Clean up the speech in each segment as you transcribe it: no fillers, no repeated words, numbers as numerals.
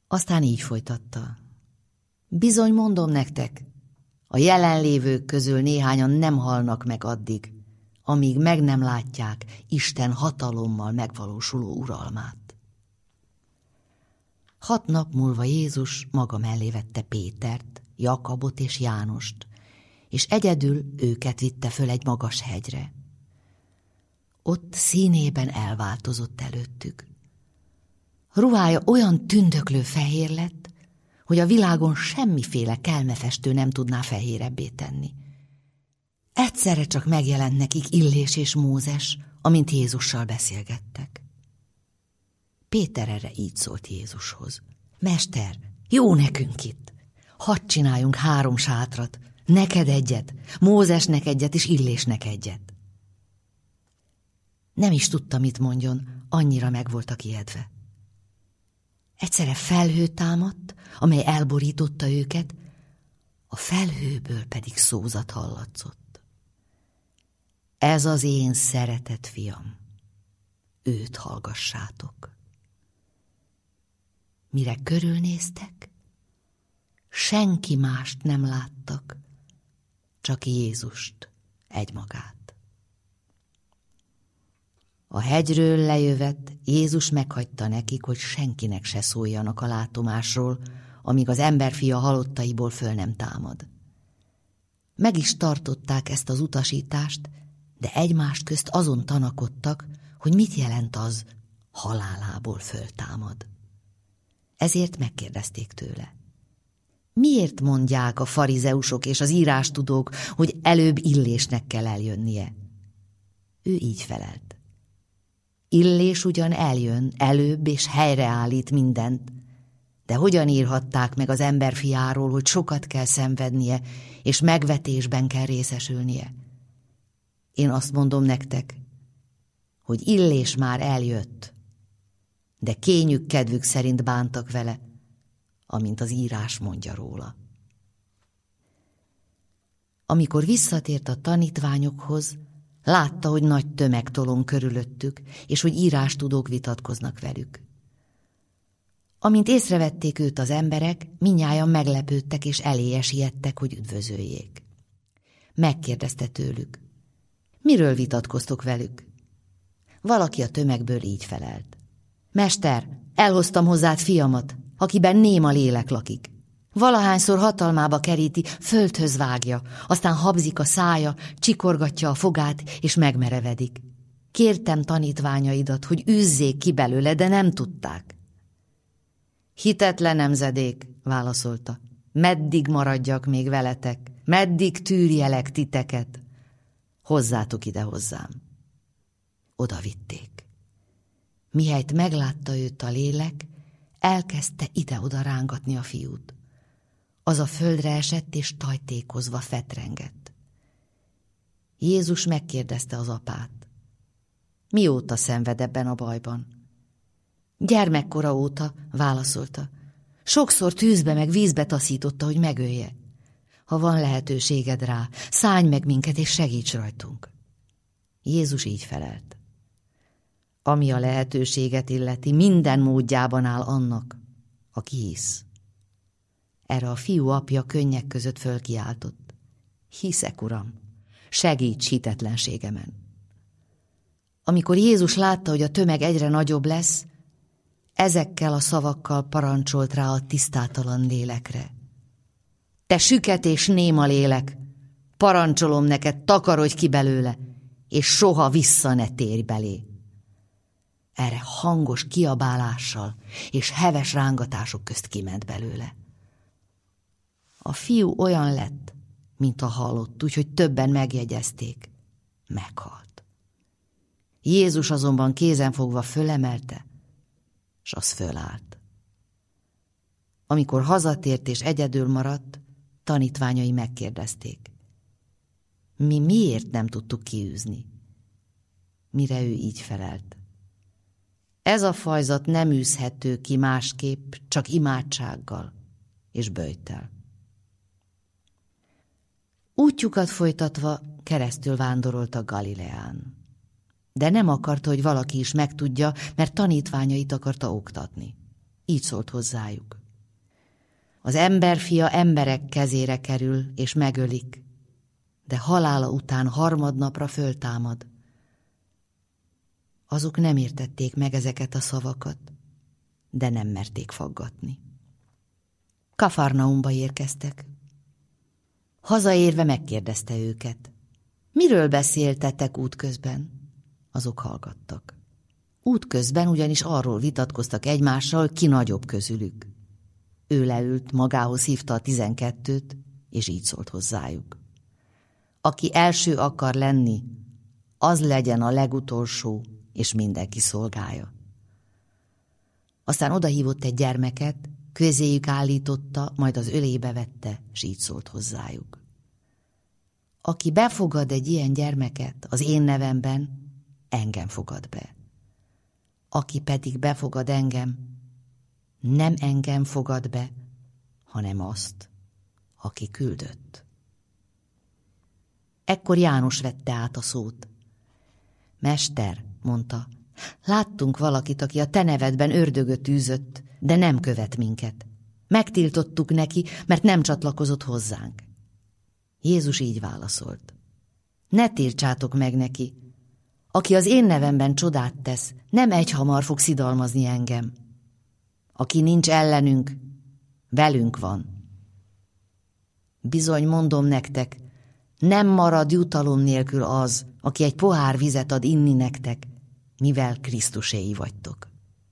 Aztán így folytatta. Bizony mondom nektek, a jelenlévők közül néhányan nem halnak meg addig, amíg meg nem látják Isten hatalommal megvalósuló uralmát. 6 nap múlva Jézus maga mellé vette Pétert, Jakabot és Jánost, és egyedül őket vitte föl egy magas hegyre. Ott színében elváltozott előttük. Ruhája olyan tündöklő fehér lett, hogy a világon semmiféle kelmefestő nem tudná fehérebbé tenni. Egyszerre csak megjelent nekik Illés és Mózes, amint Jézussal beszélgettek. Péter erre így szólt Jézushoz. Mester, jó nekünk itt. Hadd csináljunk 3 sátrat, neked egyet, Mózesnek egyet és Illésnek egyet. Nem is tudta, mit mondjon, annyira meg voltak ijedve. Egyszerre felhő támadt, amely elborította őket, a felhőből pedig szózat hallatszott. Ez az én szeretett fiam, őt hallgassátok. Mire körülnéztek, senki mást nem láttak, csak Jézust egymagát. A hegyről lejövet, Jézus meghagyta nekik, hogy senkinek se szóljanak a látomásról, amíg az emberfia halottaiból föl nem támad. Meg is tartották ezt az utasítást, de egymást közt azon tanakodtak, hogy mit jelent az, halálából föltámad. Ezért megkérdezték tőle. Miért mondják a farizeusok és az írástudók, hogy előbb Illésnek kell eljönnie? Ő így felelt. Illés ugyan eljön előbb és helyreállít mindent, de hogyan írhatták meg az emberfiáról, hogy sokat kell szenvednie, és megvetésben kell részesülnie? Én azt mondom nektek, hogy Illés már eljött, de kényük kedvük szerint bántak vele, amint az írás mondja róla. Amikor visszatért a tanítványokhoz, látta, hogy nagy tömeg tolong körülöttük, és hogy írástudók vitatkoznak velük. Amint észrevették őt az emberek, mindnyájan meglepődtek és eléje siettek, hogy üdvözöljék. Megkérdezte tőlük, miről vitatkoztok velük? Valaki a tömegből így felelt. Mester, elhoztam hozzád fiamat, akiben néma lélek lakik. Valahányszor hatalmába keríti, földhöz vágja, aztán habzik a szája, csikorgatja a fogát, és megmerevedik. Kértem tanítványaidat, hogy űzzék ki belőle, de nem tudták. Hitetlen nemzedék, válaszolta. Meddig maradjak még veletek? Meddig tűrjelek titeket? Hozzátok ide hozzám. Oda vitték. Mihelyt meglátta őt a lélek, elkezdte ide-oda rángatni a fiút. Az a földre esett, és tajtékozva fetrengett. Jézus megkérdezte az apát. Mióta szenved ebben a bajban? Gyermekkora óta, válaszolta. Sokszor tűzbe meg vízbe taszította, hogy megölje. Ha van lehetőséged rá, szállj meg minket, és segíts rajtunk. Jézus így felelt. Ami a lehetőséget illeti, minden módjában áll annak, aki hisz. Erre a fiú apja könnyek között fölkiáltott. Hiszek, Uram, segíts hitetlenségemen. Amikor Jézus látta, hogy a tömeg egyre nagyobb lesz, ezekkel a szavakkal parancsolt rá a tisztátalan lélekre. Te süket és néma lélek, parancsolom neked, takarodj ki belőle, és soha vissza ne térj belé. Erre hangos kiabálással és heves rángatások közt kiment belőle. A fiú olyan lett, mint a halott, úgyhogy többen megjegyezték. Meghalt. Jézus azonban kézenfogva fölemelte, s az fölállt. Amikor hazatért és egyedül maradt, tanítványai megkérdezték. Mi miért nem tudtuk kiűzni? Mire ő így felelt. Ez a fajzat nem űzhető ki másképp, csak imádsággal és böjttel. Útjukat folytatva keresztül vándoroltak Galileán. De nem akarta, hogy valaki is megtudja, mert tanítványait akarta oktatni. Így szólt hozzájuk. Az emberfia emberek kezére kerül, és megölik, de halála után harmadnapra föltámad. Azok nem értették meg ezeket a szavakat, de nem merték faggatni. Kafarnaumba érkeztek. Hazaérve megkérdezte őket: miről beszéltetek útközben? Azok hallgattak. Útközben ugyanis arról vitatkoztak egymással, ki nagyobb közülük. Ő leült, magához hívta a 12-t, és így szólt hozzájuk: aki első akar lenni, az legyen a legutolsó, és mindenki szolgája. Aztán odahívott egy gyermeket, közéjük állította, majd az ölébe vette, s így szólt hozzájuk: aki befogad egy ilyen gyermeket az én nevemben, engem fogad be. Aki pedig befogad engem, nem engem fogad be, hanem azt, aki küldött. Ekkor János vette át a szót. Mester, mondta, láttunk valakit, aki a te nevedben ördögöt űzött, de nem követ minket. Megtiltottuk neki, mert nem csatlakozott hozzánk. Jézus így válaszolt: ne tiltsátok meg neki. Aki az én nevemben csodát tesz, nem egyhamar fog szidalmazni engem. Aki nincs ellenünk, velünk van. Bizony mondom nektek, nem marad jutalom nélkül az, aki egy pohár vizet ad inni nektek, mivel Krisztuséi vagytok.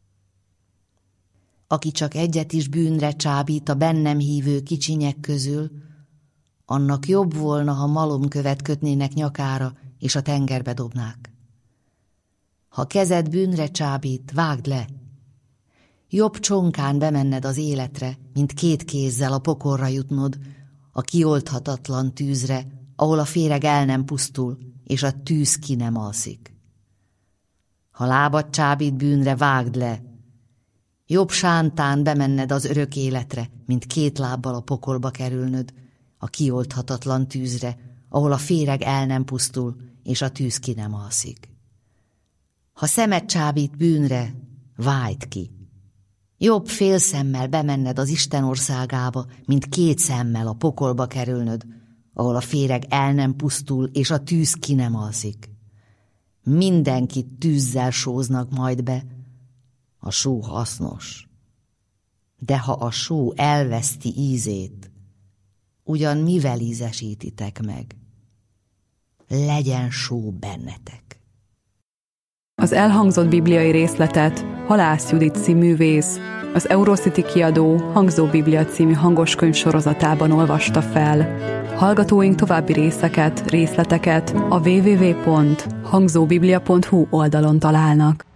Aki csak egyet is bűnre csábít a bennem hívő kicsinyek közül, annak jobb volna, ha malomkövet kötnének nyakára, és a tengerbe dobnák. Ha kezed bűnre csábít, vágd le. Jobb csonkán bemenned az életre, mint 2 kézzel a pokolra jutnod, a kioldhatatlan tűzre, ahol a féreg el nem pusztul, és a tűz ki nem alszik. Ha lábad csábít bűnre, vágd le. Jobb sántán bemenned az örök életre, mint 2 lábbal a pokolba kerülnöd, a kioldhatatlan tűzre, ahol a féreg el nem pusztul, és a tűz ki nem alszik. Ha szemed csábít bűnre, vájd ki. Jobb fél szemmel bemenned az Isten országába, mint 2 szemmel a pokolba kerülnöd, ahol a féreg el nem pusztul, és a tűz ki nem alszik. Mindenkit tűzzel sóznak majd be. A só hasznos. De ha a só elveszti ízét, ugyan mivel ízesítitek meg? Legyen só bennetek. Az elhangzott bibliai részletet Halász Judit színművész, az Eurocity kiadó Hangzó Biblia című hangoskönyv sorozatában olvasta fel. Hallgatóink további részleteket a www.hangzóbiblia.hu oldalon találnak.